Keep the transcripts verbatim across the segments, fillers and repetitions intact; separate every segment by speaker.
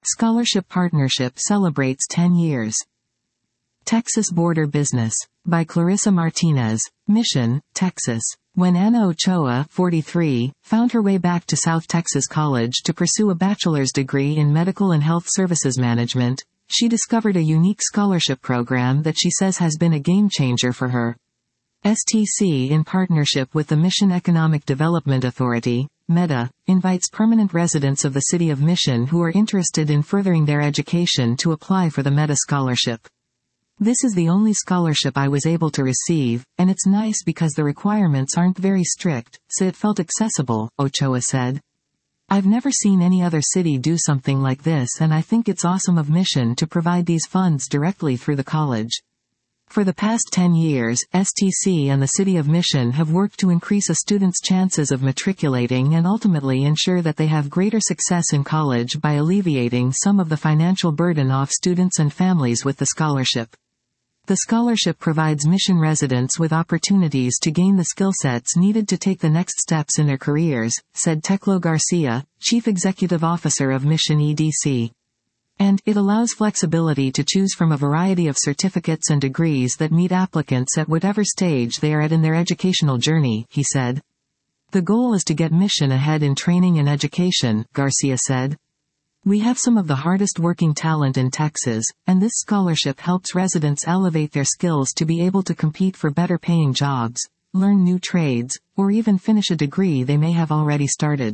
Speaker 1: Scholarship Partnership celebrates ten years. Texas Border Business. By Clarissa Martinez. Mission, Texas. When Anna Ochoa, forty-three, found her way back to South Texas College to pursue a bachelor's degree in medical and health services management, she discovered a unique scholarship program that she says has been a game changer for her. S T C, in partnership with the Mission Economic Development Authority, MEDA, invites permanent residents of the city of Mission who are interested in furthering their education to apply for the MEDA scholarship. This is the only scholarship I was able to receive, and it's nice because the requirements aren't very strict, so it felt accessible, Ochoa said. I've never seen any other city do something like this, and I think it's awesome of Mission to provide these funds directly through the college. For the past ten years, S T C and the City of Mission have worked to increase a student's chances of matriculating and ultimately ensure that they have greater success in college by alleviating some of the financial burden off students and families with the scholarship. The scholarship provides Mission residents with opportunities to gain the skill sets needed to take the next steps in their careers, said Teclo Garcia, Chief Executive Officer of Mission E D C. And it allows flexibility to choose from a variety of certificates and degrees that meet applicants at whatever stage they are at in their educational journey, he said. The goal is to get Mission ahead in training and education, Garcia said. We have some of the hardest working talent in Texas, and this scholarship helps residents elevate their skills to be able to compete for better paying jobs, learn new trades, or even finish a degree they may have already started.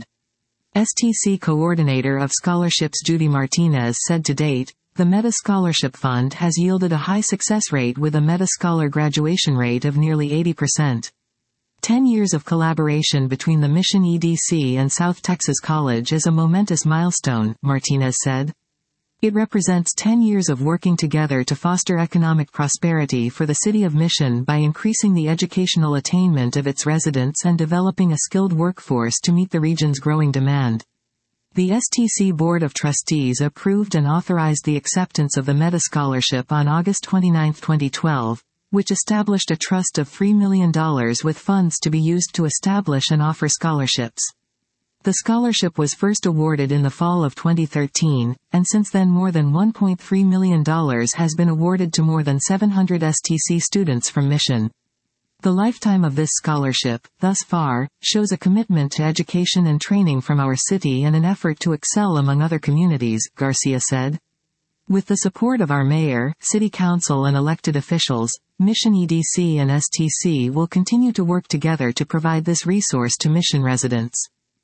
Speaker 1: S T C Coordinator of Scholarships Judy Martinez said to date, the MEDA Scholarship Fund has yielded a high success rate with a MEDA Scholar graduation rate of nearly eighty percent. Ten years of collaboration between the Mission E D C and South Texas College is a momentous milestone, Martinez said. It represents ten years of working together to foster economic prosperity for the City of Mission by increasing the educational attainment of its residents and developing a skilled workforce to meet the region's growing demand. The S T C Board of Trustees approved and authorized the acceptance of the MEDA Scholarship on August twenty-ninth, twenty twelve, which established a trust of three million dollars with funds to be used to establish and offer scholarships. The scholarship was first awarded in the fall of twenty thirteen, and since then more than one point three million dollars has been awarded to more than seven hundred S T C students from Mission. The lifetime of this scholarship, thus far, shows a commitment to education and training from our city and an effort to excel among other communities, Garcia said. With the support of our mayor, city council and elected officials, Mission E D C and S T C will continue to work together to provide this resource to Mission residents.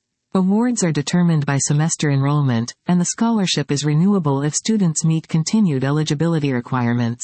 Speaker 1: Awards are determined by semester enrollment, and the scholarship is renewable if students meet continued eligibility requirements.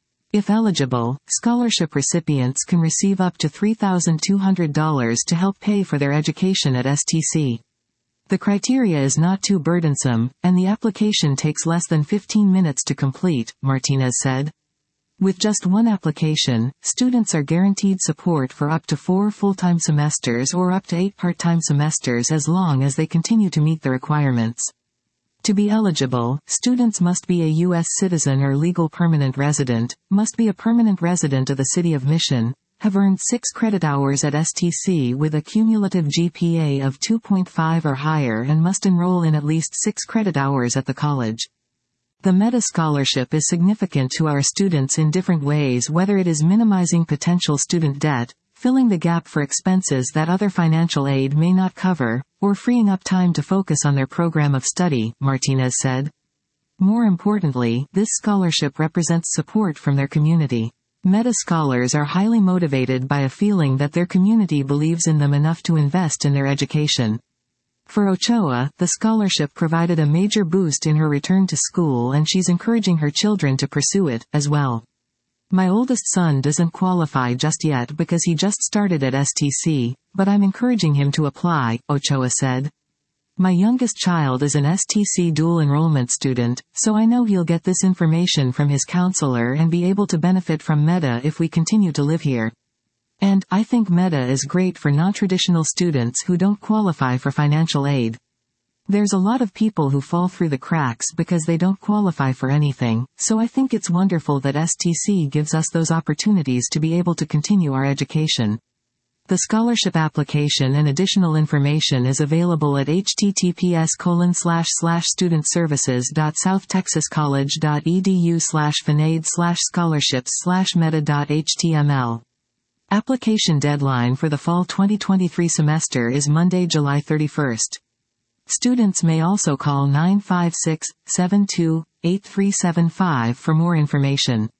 Speaker 1: If eligible, scholarship recipients can receive up to three thousand two hundred dollars to help pay for their education at S T C. The criteria is not too burdensome, and the application takes less than fifteen minutes to complete, Martinez said. With just one application, students are guaranteed support for up to four full-time semesters or up to eight part-time semesters as long as they continue to meet the requirements. To be eligible, students must be a U S citizen or legal permanent resident, must be a permanent resident of the City of Mission, have earned six credit hours at S T C with a cumulative G P A of two point five or higher and must enroll in at least six credit hours at the college. The MEDA Scholarship is significant to our students in different ways, whether it is minimizing potential student debt, filling the gap for expenses that other financial aid may not cover, or freeing up time to focus on their program of study, Martinez said. More importantly, this scholarship represents support from their community. MEDA scholars are highly motivated by a feeling that their community believes in them enough to invest in their education. For Ochoa, the scholarship provided a major boost in her return to school, and she's encouraging her children to pursue it, as well. My oldest son doesn't qualify just yet because he just started at S T C, but I'm encouraging him to apply, Ochoa said. My youngest child is an S T C dual enrollment student, so I know he'll get this information from his counselor and be able to benefit from MEDA if we continue to live here. And, I think MEDA is great for non-traditional students who don't qualify for financial aid. There's a lot of people who fall through the cracks because they don't qualify for anything, so I think it's wonderful that S T C gives us those opportunities to be able to continue our education. The scholarship application and additional information is available at https colon slash slash studentsservices.southtexascollege.edu slash finade slash scholarships slash meta.html. Application deadline for the fall twenty twenty-three semester is Monday, July thirty-first. Students may also call nine five six, seven two, eight three seven five for more information.